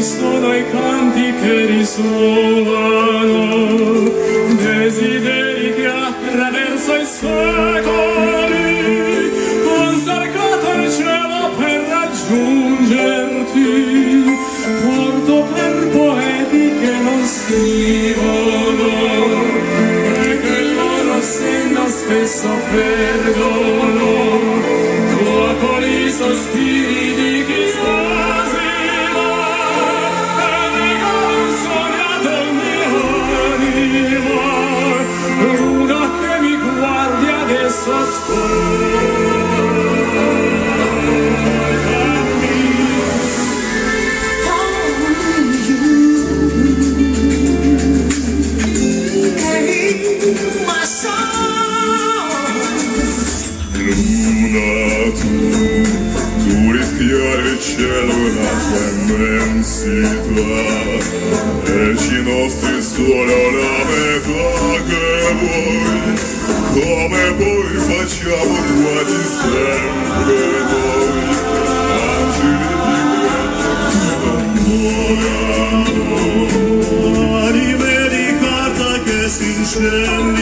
sono i canti che risuonano, desideri che attraverso i secoli han cercato il cielo per raggiungerti. Porto per poeti che non scrivono e che il loro senno spesso perdono, dopo i sospiri di chi spasima e nega un sognato il mio anima. Luna che mi guardi adesso tu rischiari il cielo la tua immensità e ci nostri solo la metà che vuoi, come poi facciamo quasi sempre noi, angeli di guerra che si innamorano, anime di carta che si incendia